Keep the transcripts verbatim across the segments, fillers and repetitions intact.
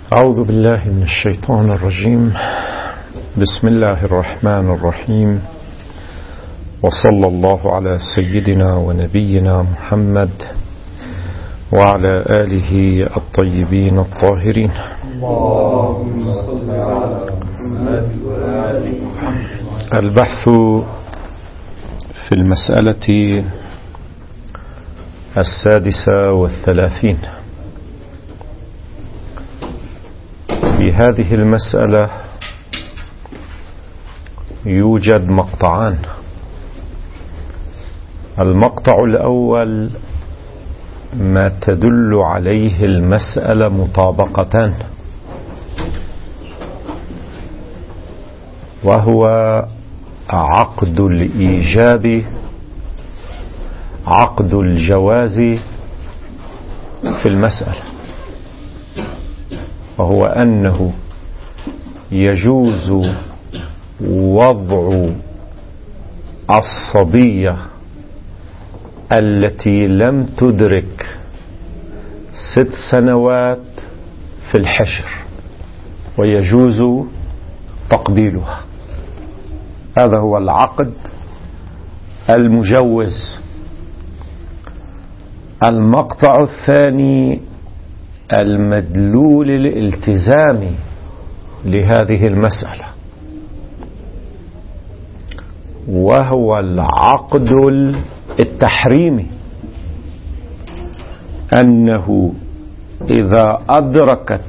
أعوذ بالله من الشيطان الرجيم. بسم الله الرحمن الرحيم، وصلى الله على سيدنا ونبينا محمد وعلى آله الطيبين الطاهرين. اللهم صل على محمد وآل محمد. البحث في المسألة السادسة والثلاثين. في هذه المسألة يوجد مقطعان. المقطع الأول ما تدل عليه المسألة مطابقتان، وهو عقد الإيجاب عقد الجواز في المسألة، وهو أنه يجوز وضع الصبية التي لم تدرك ست سنوات في الحجر، ويجوز تقبيلها. هذا هو العقد المجوز. المقطع الثاني المدلول الالتزامي لهذه المسألة، وهو العقد التحريمي، أنه إذا أدركت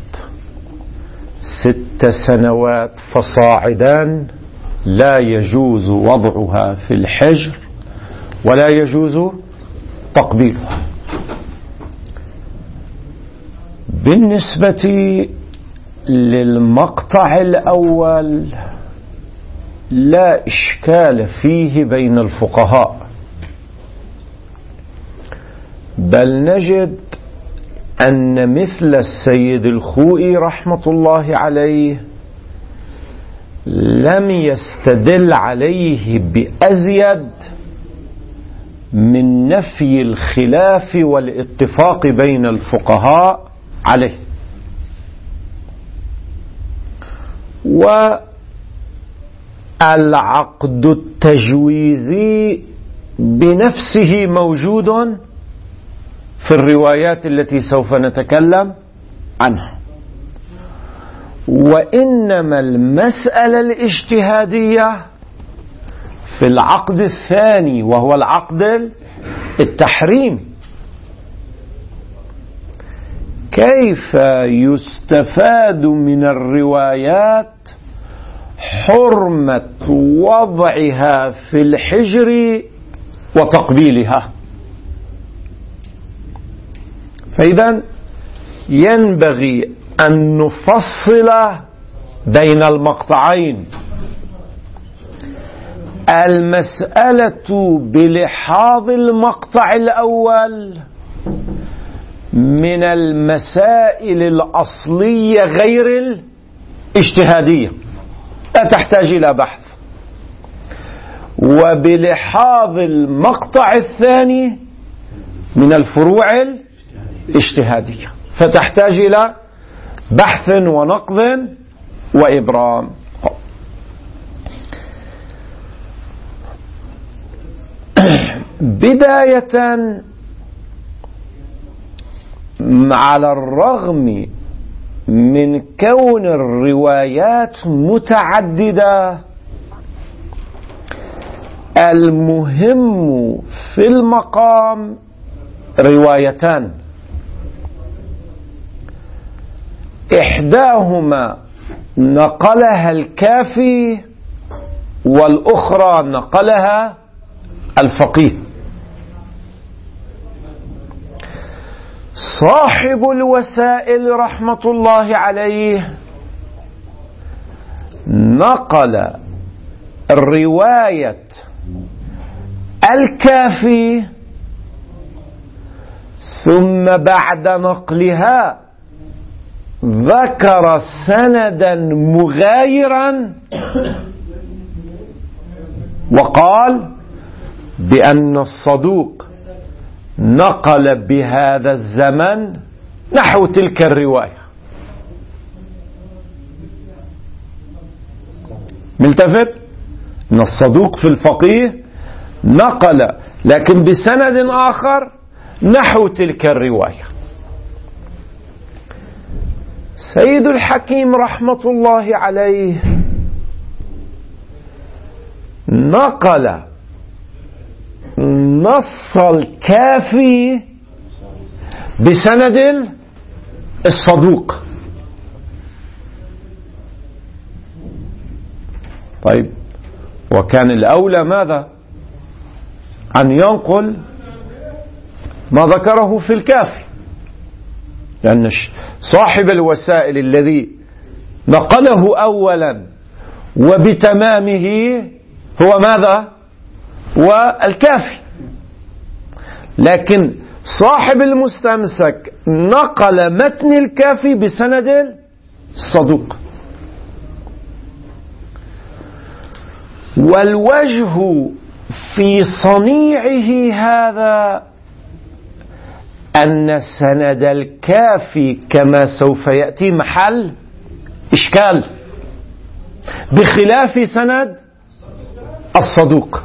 ست سنوات فصاعدان لا يجوز وضعها في الحجر ولا يجوز تقبيلها. بالنسبة للمقطع الأول لا إشكال فيه بين الفقهاء، بل نجد أن مثل السيد الخوئي رحمة الله عليه لم يستدل عليه بأزيد من نفي الخلاف والاتفاق بين الفقهاء عليه. والعقد التجويزي بنفسه موجود في الروايات التي سوف نتكلم عنها، وإنما المسألة الاجتهادية في العقد الثاني، وهو العقد التحريم. كيف يستفاد من الروايات حرمة وضعها في الحجر وتقبيلها؟ فإذا ينبغي أن نفصل بين المقطعين. المسألة بلحاظ المقطع الأول من المسائل الأصلية غير الاجتهادية، لا تحتاج إلى بحث. وبلحاظ المقطع الثاني من الفروع الاجتهادية، فتحتاج إلى بحث ونقض وإبرام. بداية، على الرغم من كون الروايات متعددة، المهم في المقام روايتان، إحداهما نقلها الكافي والأخرى نقلها الفقيه. صاحب الوسائل رحمة الله عليه نقل رواية الكافي، ثم بعد نقلها ذكر سندا مغايرا وقال بأن الصدوق نقل بهذا الزمن نحو تلك الرواية. ملتفت؟ أن الصدوق في الفقيه نقل لكن بسند آخر نحو تلك الرواية. سيد الحكيم رحمة الله عليه نقل نص الكافي بسند الصدوق. طيب، وكان الأولى ماذا؟ أن ينقل ما ذكره في الكافي، لأن صاحب الوسائل الذي نقله أولا وبتمامه هو ماذا؟ والكافي. لكن صاحب المستمسك نقل متن الكافي بسند الصدوق. والوجه في صنيعه هذا أن سند الكافي كما سوف يأتي محل إشكال، بخلاف سند الصدوق.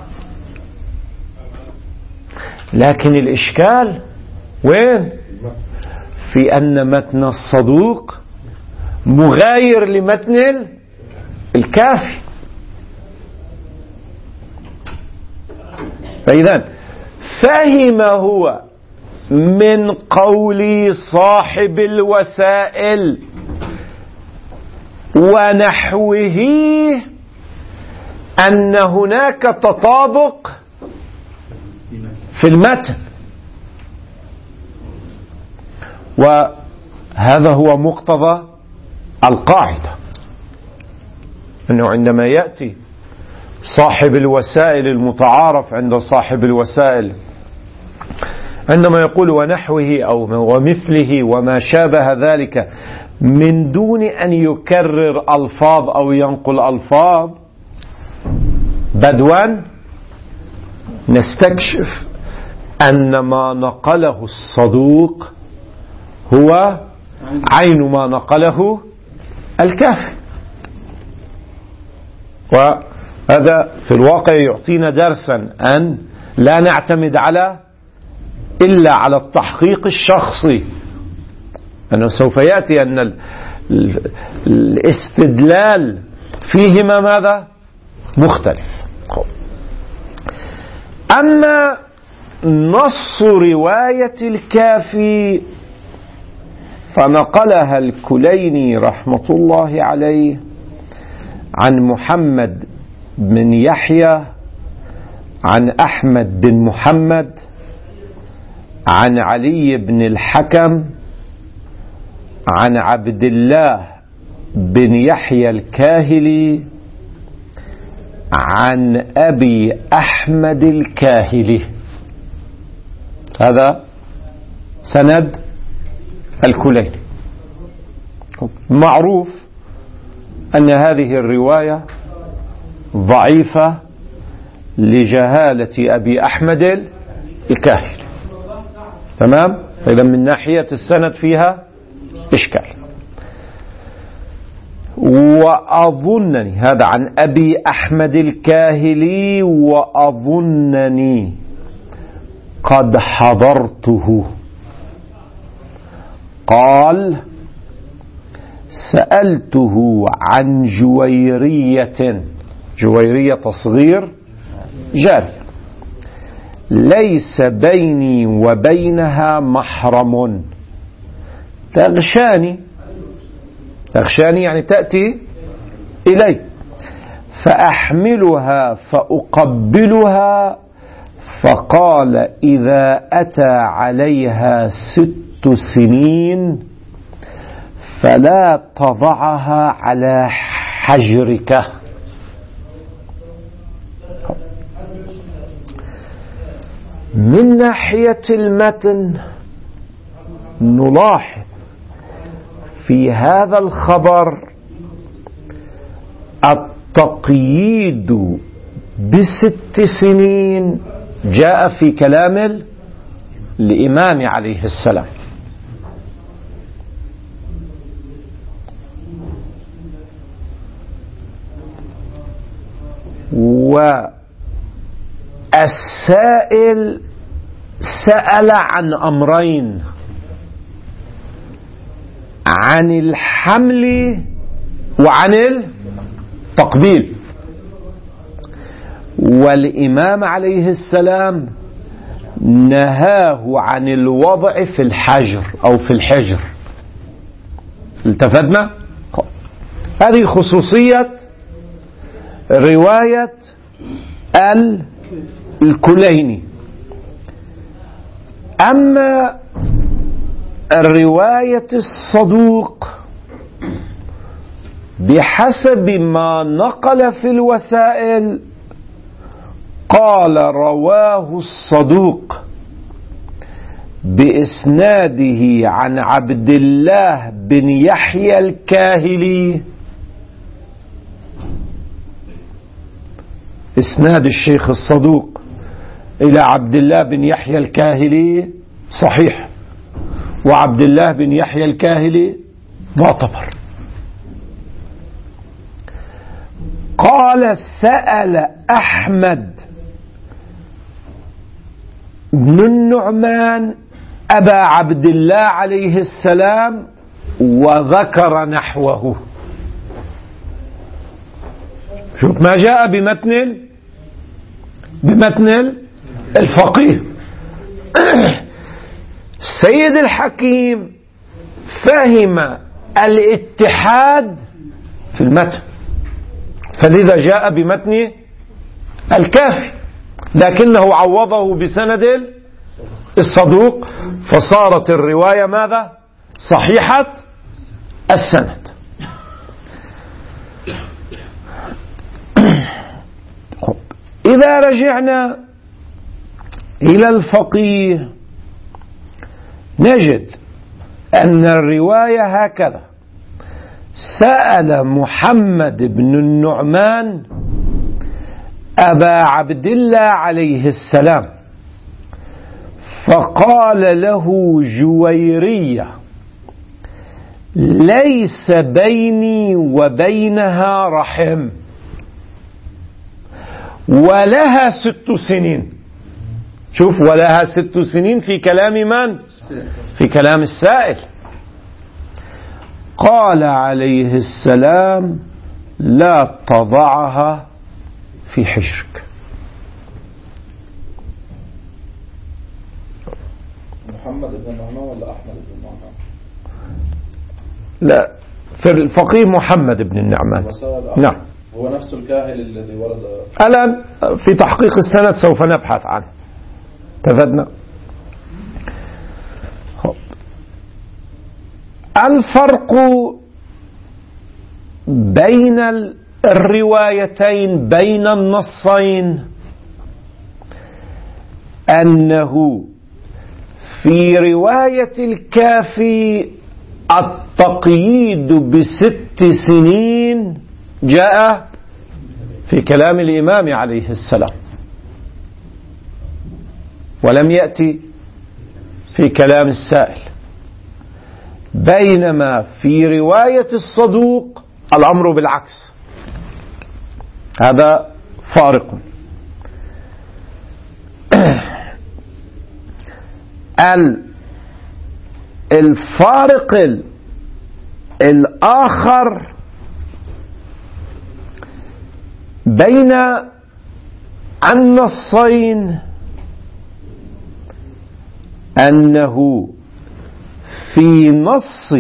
لكن الإشكال وين؟ في أن متن الصدوق مغاير لمتن الكافي. فإذا فهم هو من قول صاحب الوسائل ونحوه أن هناك تطابق في المتن، وهذا هو مقتضى القاعدة، أنه عندما يأتي صاحب الوسائل المتعارف عند صاحب الوسائل عندما يقول ونحوه أو ومثله وما شابه ذلك من دون أن يكرر ألفاظ أو ينقل ألفاظ، بدوا نستكشف أن ما نقله الصدوق هو عين ما نقله الكافي. وهذا في الواقع يعطينا درسا أن لا نعتمد على إلا على التحقيق الشخصي، أنه سوف يأتي أن ال ال الاستدلال فيهما ماذا؟ مختلف. أما نص رواية الكافي فنقلها الكليني رحمة الله عليه عن محمد بن يحيى عن أحمد بن محمد عن علي بن الحكم عن عبد الله بن يحيى الكاهلي عن أبي أحمد الكاهلي. هذا سند الكليني. معروف أن هذه الرواية ضعيفة لجهالة أبي أحمد الكاهلي، تمام؟ إذا من ناحية السند فيها إشكال. وأظنني هذا عن أبي أحمد الكاهلي وأظنني قد حضرته قال سألته عن جويرية، جويرية تصغير جارية، ليس بيني وبينها محرم تغشاني، تغشاني يعني تأتي إلي، فأحملها فأقبلها، فقال إذا أتى عليها ست سنين فلا تضعها على حجرك. من ناحية المتن نلاحظ في هذا الخبر التقييد بست سنين جاء في كلام الإمام عليه السلام، والسائل سأل عن أمرين: عن الحمل وعن التقبيل، والإمام عليه السلام نهاه عن الوضع في الحجر أو في الحجر. التفتنا؟ هذه خصوصية رواية الكليني. أما رواية الصدوق بحسب ما نقل في الوسائل قال: رواه الصدوق بإسناده عن عبد الله بن يحيى الكاهلي. إسناد الشيخ الصدوق إلى عبد الله بن يحيى الكاهلي صحيح، وعبد الله بن يحيى الكاهلي معتبر. قال: سأل أحمد بن النعمان أبا عبد الله عليه السلام وذكر نحوه. شوف ما جاء بمتن بمتن الفقيه. سيد الحكيم فهم الاتحاد في المتن، فلذا جاء بمتن الكافي، لكنه عوضه بسند الصدوق، فصارت الرواية ماذا؟ صحيحة السند. إذا رجعنا إلى الفقيه نجد أن الرواية هكذا: سأل محمد بن النعمان أبا عبد الله عليه السلام فقال له: جويرية ليس بيني وبينها رحم ولها ست سنين. شوف، ولها ست سنين في كلام من؟ في كلام السائل. قال عليه السلام: لا تضعها في حجرك. محمد بن النعمان ولا أحمد بن النعمان؟ لا، في الفقيه محمد بن النعمان. نعم، هو نفس الكاهل الذي ورد الآن في تحقيق السند سوف نبحث عنه. تفدنا. الفرق بين الروايتين بين النصين أنه في رواية الكافي التقييد بست سنين جاء في كلام الإمام عليه السلام، ولم يأتي في كلام السائل، بينما في رواية الصدوق الأمر بالعكس. هذا فارق. الفارق الآخر بين النصين أنه في نص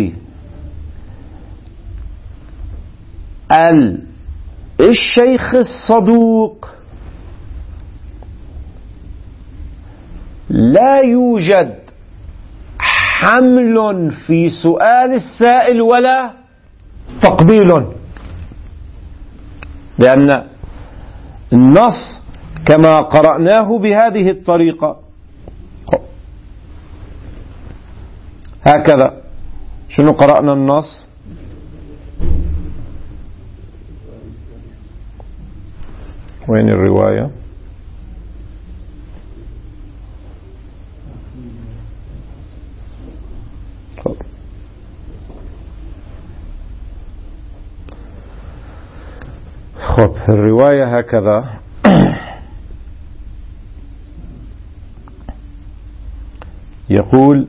الشيخ الصدوق لا يوجد حمل في سؤال السائل ولا تقبيل، لأن النص كما قرأناه بهذه الطريقة هكذا. شنو قرأنا النص؟ وين الرواية؟ خب، الرواية هكذا: يقول: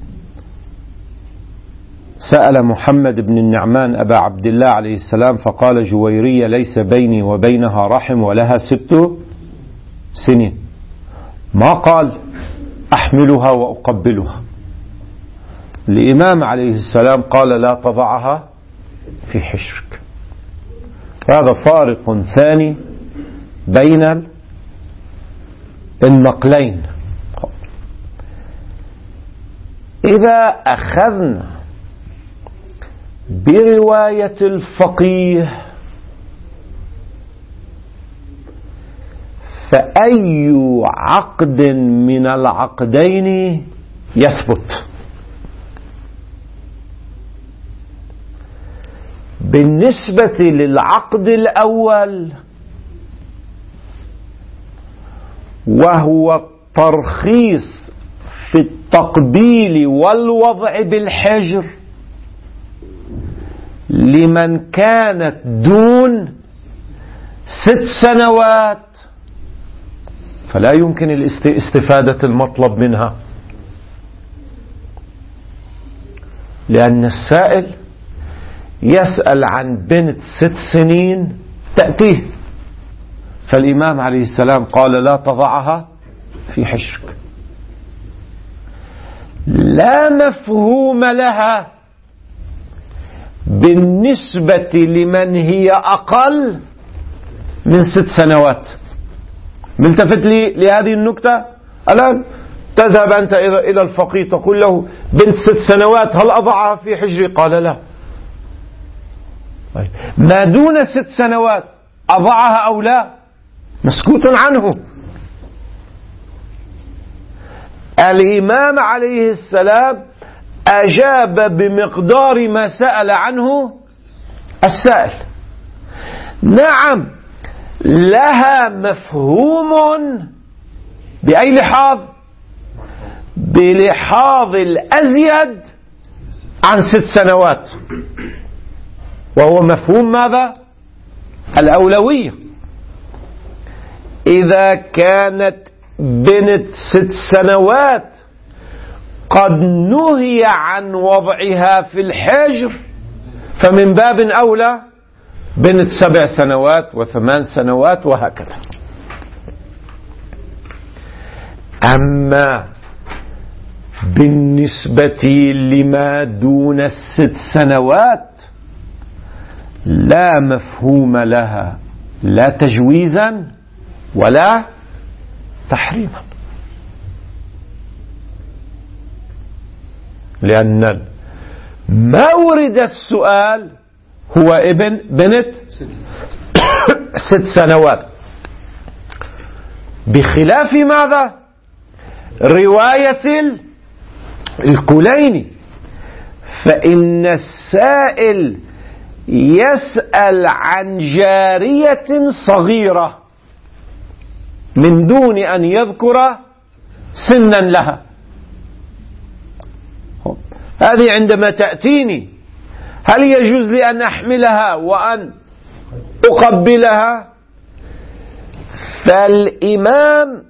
سأل محمد بن النعمان أبا عبد الله عليه السلام فقال: جويرية ليس بيني وبينها رحم ولها ست سنين. ما قال: أحملها وأقبلها. الإمام عليه السلام قال: لا تضعها في حجرك. هذا فارق ثاني بين النقلين. إذا أخذنا برواية الفقيه فأي عقد من العقدين يثبت؟ بالنسبة للعقد الأول وهو الترخيص في التقبيل والوضع بالحجر لمن كانت دون ست سنوات، فلا يمكن استفادة المطلب منها، لأن السائل يسأل عن بنت ست سنين تأتيه، فالإمام عليه السلام قال: لا تضعها في حجرك. لا مفهوم لها بالنسبة لمن هي أقل من ست سنوات. ملتفت لي لهذه النكتة الآن. تذهب أنت إلى الفقيه تقول له: بنت ست سنوات هل أضعها في حجري؟ قال: لا. ما دون ست سنوات أضعها أو لا مسكوت عنه. الإمام عليه السلام أجاب بمقدار ما سأل عنه السائل. نعم لها مفهوم بأي لحاظ؟ بلحاظ الأزيد عن ست سنوات، وهو مفهوم ماذا؟ الأولوية. إذا كانت بنت ست سنوات قد نهي عن وضعها في الحجر فمن باب أولى بنت سبع سنوات وثمان سنوات وهكذا. أما بالنسبة لما دون الست سنوات لا مفهوم لها، لا تجويزا ولا تحريما، لأن مورد السؤال هو ابن بنت ست سنوات، بخلاف ماذا؟ رواية الكليني، فإن السائل يسأل عن جارية صغيرة من دون أن يذكر سنا لها. هذه عندما تأتيني هل يجوز لي أن أحملها وأن أقبلها؟ فالإمام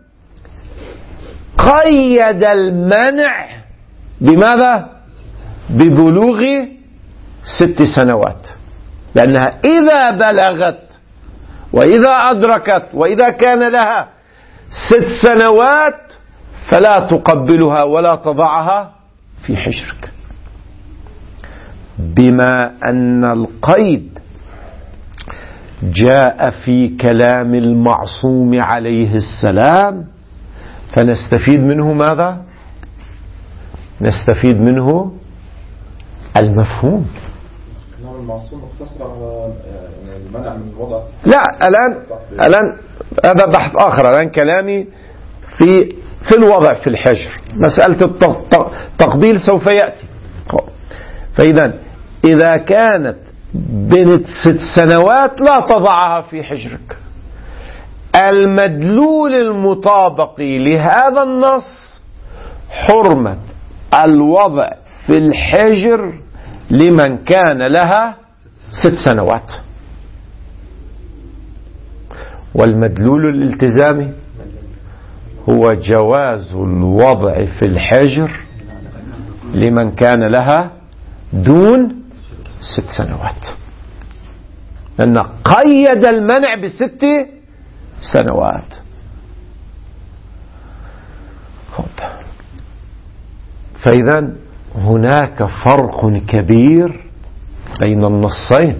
قيد المنع بماذا؟ ببلوغ ست سنوات، لأنها إذا بلغت وإذا أدركت وإذا كان لها ست سنوات فلا تقبلها ولا تضعها في حجرك. بما أن القيد جاء في كلام المعصوم عليه السلام فنستفيد منه ماذا؟ نستفيد منه المفهوم. كلام المعصوم مقتصر على المنع من الوضع. لا، الآن الآن هذا بحث آخر. الآن كلامي في في الوضع في الحجر. مسألة التقبيل سوف يأتي. فإذا إذا كانت بنت ست سنوات لا تضعها في حجرك. المدلول المطابق لهذا النص حرمة الوضع في الحجر لمن كان لها ست سنوات، والمدلول الالتزامي هو جواز الوضع في الحجر لمن كان لها دون ست سنوات، لأن قيد المنع بست سنوات. فإذا هناك فرق كبير بين النصين.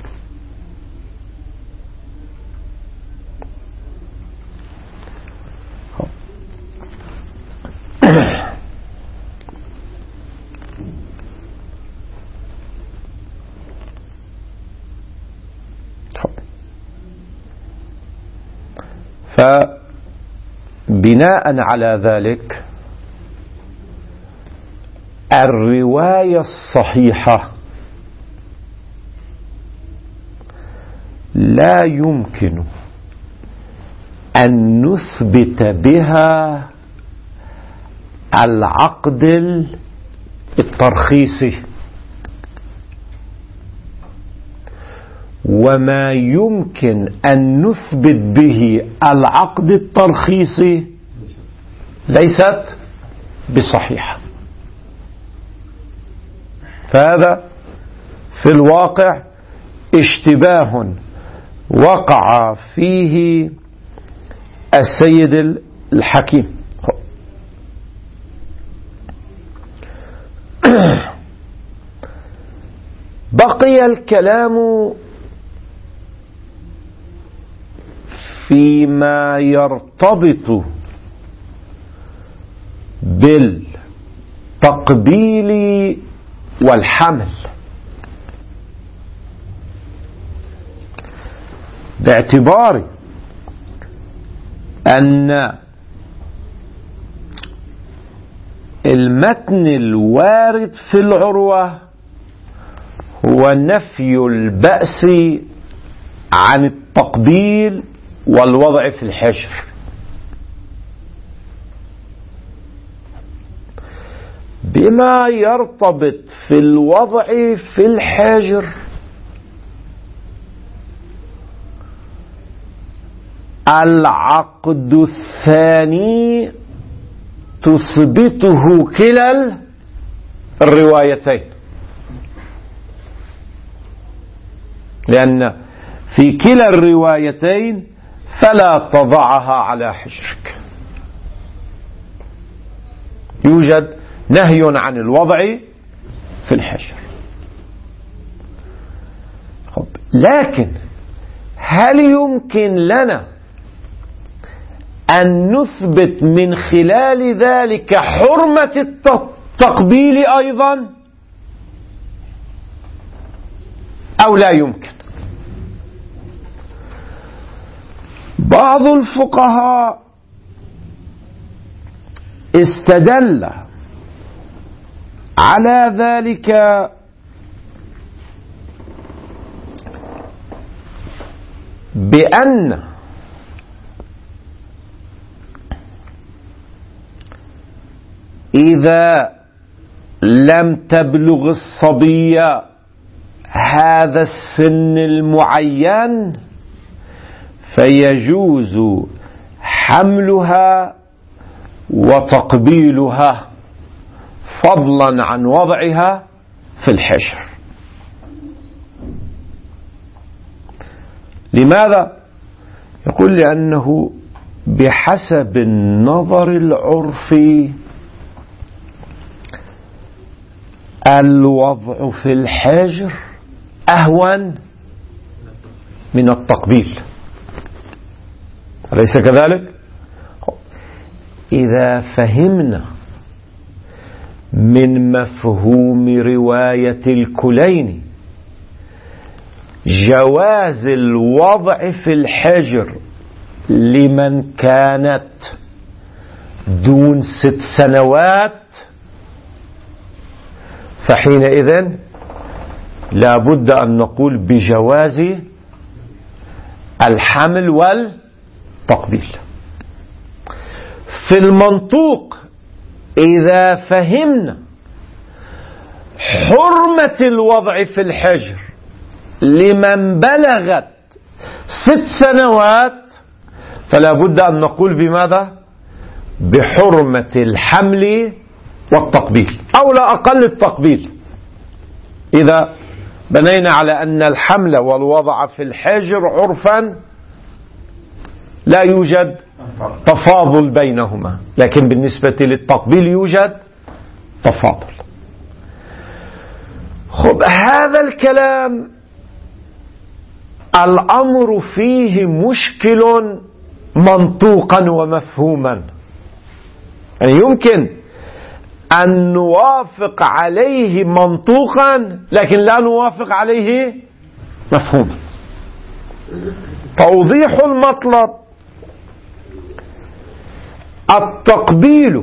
فبناء على ذلك الرواية الصحيحة لا يمكن أن نثبت بها العقد الترخيصي، وما يمكن أن نثبت به العقد الترخيصي ليست بصحيحة. فهذا في الواقع اشتباه وقع فيه السيد الحكيم. بقي الكلام فيما يرتبط بالتقبيل والحمل، باعتبار أن المتن الوارد في العروة هو نفي البأس عن التقبيل والوضع في الحجر، بما يرتبط في الوضع في الحجر العقد الثاني تثبته كلا الروايتين، لأن في كلا الروايتين فلا تضعها على حجرك، يوجد نهي عن الوضع في الحجر. لكن هل يمكن لنا أن نثبت من خلال ذلك حرمة التقبيل أيضا أو لا يمكن؟ بعض الفقهاء استدل على ذلك بأن إذا لم تبلغ الصبية هذا السن المعين فيجوز حملها وتقبيلها فضلا عن وضعها في الحجر. لماذا؟ يقول لأنه بحسب النظر العرفي الوضع في الحجر أهون من التقبيل، أليس كذلك؟ إذا فهمنا من مفهوم رواية الكليني جواز الوضع في الحجر لمن كانت دون ست سنوات فحينئذ لا بد أن نقول بجواز الحمل والتقبيل. في المنطوق إذا فهمنا حرمة الوضع في الحجر لمن بلغت ست سنوات فلا بد أن نقول بماذا؟ بحرمة الحمل والتقبيل أو لا أقل التقبيل. إذا بنينا على أن الحمل والوضع في الحجر عرفا لا يوجد تفاضل بينهما، لكن بالنسبة للتقبيل يوجد تفاضل. خب هذا الكلام الأمر فيه مشكل منطوقا ومفهوما، يعني يمكن أن نوافق عليه منطوقا لكن لا نوافق عليه مفهوما. توضيح المطلب: التقبيل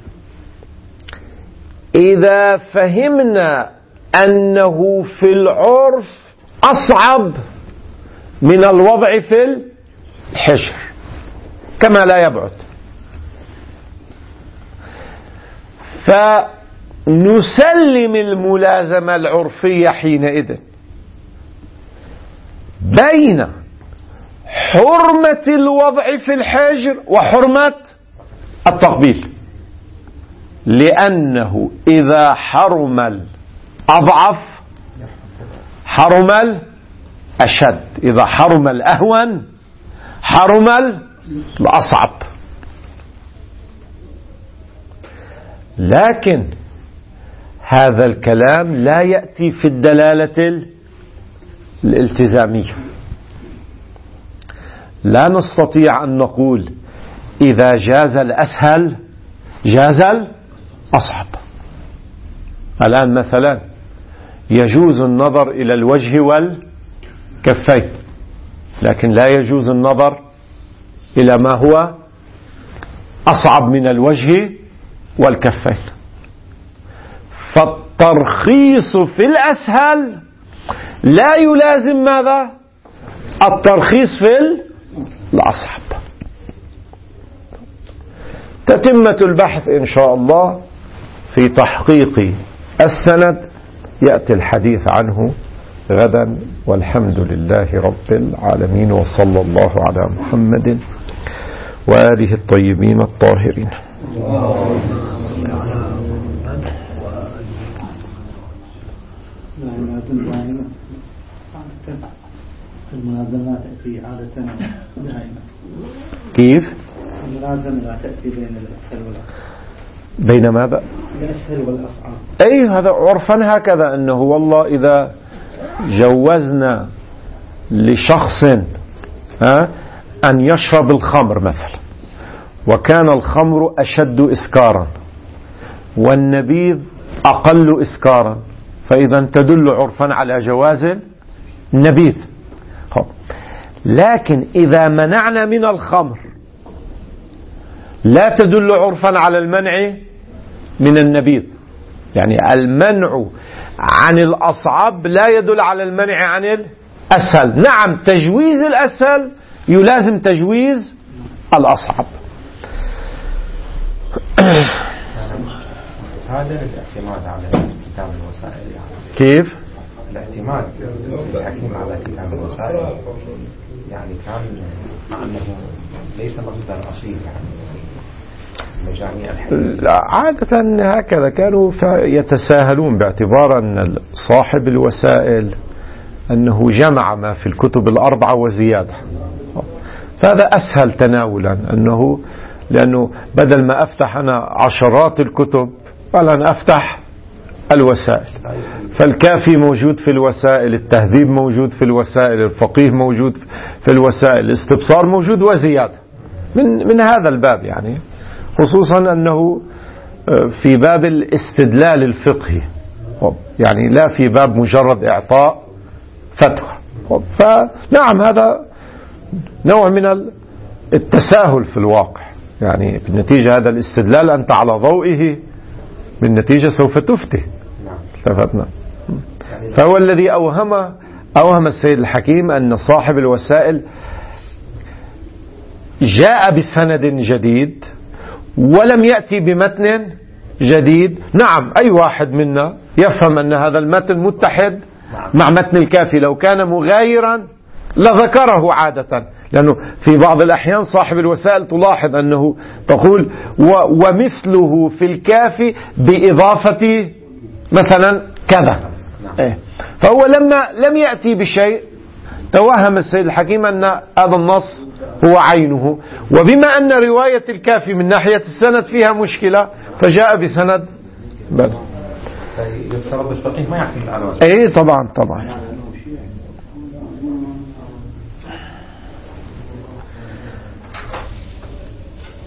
إذا فهمنا أنه في العرف أصعب من الوضع في الحجر كما لا يبعد، فنسلم الملازمة العرفية حينئذ بين حرمة الوضع في الحجر وحرمة التقبيل، لأنه إذا حرم الأضعف حرم الأشد، إذا حرم الأهون حرم الأصعب. لكن هذا الكلام لا يأتي في الدلالة الالتزامية. لا نستطيع أن نقول إذا جاز الأسهل جاز الأصعب. الآن مثلا يجوز النظر إلى الوجه والكفين، لكن لا يجوز النظر إلى ما هو أصعب من الوجه والكفين. فالترخيص في الأسهل لا يلازم ماذا؟ الترخيص في الأصعب. تتمة البحث إن شاء الله في تحقيق السند يأتي الحديث عنه غدا، والحمد لله رب العالمين، وصلى الله على محمد وآله الطيبين الطاهرين. الملازمة تأتي عادة دائما. كيف؟ الملازمة لا تأتي بين الأسهل والأصعب. بين ماذا؟ الأسهل والأصعب. أي هذا عرفا هكذا، أنه والله إذا جوزنا لشخص ها أن يشرب الخمر مثلا، وكان الخمر أشد إسكارا والنبيذ أقل إسكارا، فإذا تدل عرفا على جواز النبيذ. لكن إذا منعنا من الخمر لا تدل عرفا على المنع من النبيذ، يعني المنع عن الأصعب لا يدل على المنع عن الأسهل. نعم، تجويز الأسهل يلازم تجويز الأصعب. هذا الاعتماد على كتاب الوسائل يعني. كيف؟ الاعتماد الحكيم على كتاب الوسائل يعني كان مع أنه ليس مصدر أصيل يعني مجاميع الحديث. عادة هكذا كانوا يتساهلون، باعتبار أن صاحب الوسائل أنه جمع ما في الكتب الأربعة وزيادة، فهذا أسهل تناولا، أنه لأنه بدل ما أفتح أنا عشرات الكتب فلن أفتح الوسائل. فالكافي موجود في الوسائل، التهذيب موجود في الوسائل، الفقيه موجود في الوسائل، الاستبصار موجود وزيادة من من هذا الباب، يعني خصوصا أنه في باب الاستدلال الفقهي، يعني لا في باب مجرد إعطاء فتوى. فنعم هذا نوع من التساهل في الواقع، يعني بالنتيجة هذا الاستدلال أنت على ضوئه بالنتيجة سوف تفتي. استفدنا. فهو الذي أوهم أوهم السيد الحكيم أن صاحب الوسائل جاء بسند جديد ولم يأتي بمتن جديد. نعم، أي واحد منا يفهم أن هذا المتن متحد مع متن الكافي، لو كان مغايرا لذكره عادة، لأنه في بعض الأحيان صاحب الوسائل تلاحظ أنه تقول ومثله في الكافي بإضافة مثلا كذا. إيه. فهو لما لم يأتي بشيء توهم السيد الحكيم أن هذا النص هو عينه، وبما أن رواية الكافي من ناحية السند فيها مشكلة فجاء بسند بل يفترض الفقيه ما يعتمد على وسائل. ايه طبعا طبعا